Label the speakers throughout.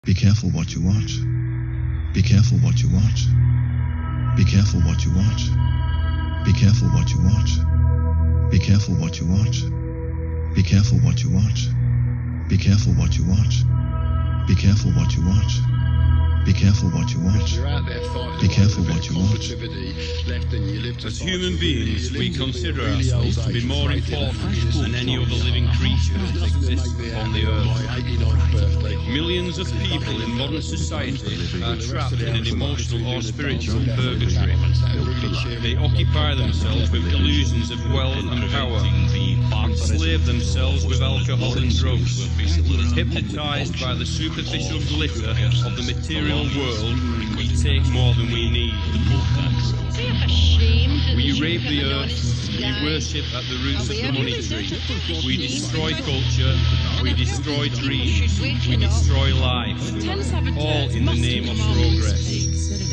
Speaker 1: Be careful what you watch. Be careful what you watch. Be careful what you watch. Be careful what you watch. Be careful what you watch. Be careful what you watch. Be careful what you watch. Be careful what you watch. Be careful what you watch. Be careful what you watch.
Speaker 2: As human beings, we consider ourselves to be more important than any other living creature that exists upon the earth. Millions of people in modern society are trapped in an emotional or spiritual purgatory. They occupy themselves with illusions of wealth and power, enslave themselves with alcohol and drugs, hypnotized by the superficial glitter of the material world. We take more than we need. We rape the earth. We worship at the roots of the money tree. We destroy culture. We destroy dreams. We destroy life. All in the name of progress.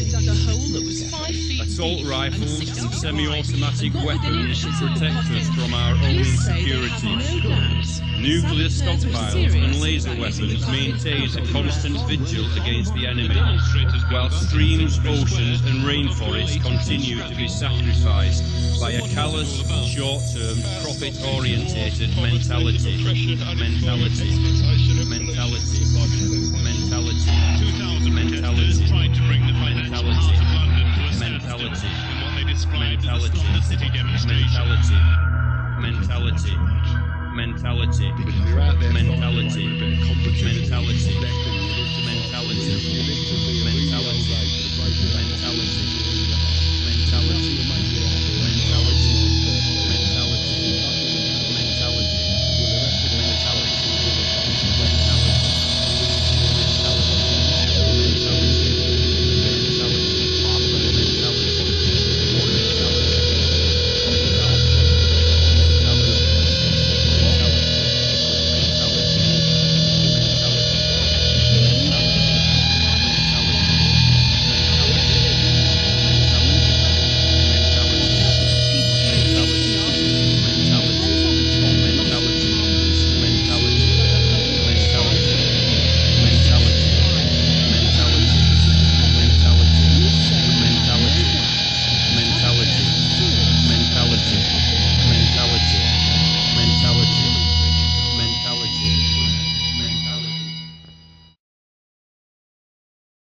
Speaker 2: Assault rifles and semi-automatic weapons protect us from our own insecurities. Nuclear stockpiles and laser weapons maintain a constant vigil against the enemy, while streams, oceans and rainforests continue to be sacrificed by a callous, short-term, profit-orientated mentality. Mentality. Mentality. Mentality. Mentality. Mentality. Mentality. Mentality. Mentality. Mentality. Mentality. Mentality. Mentality.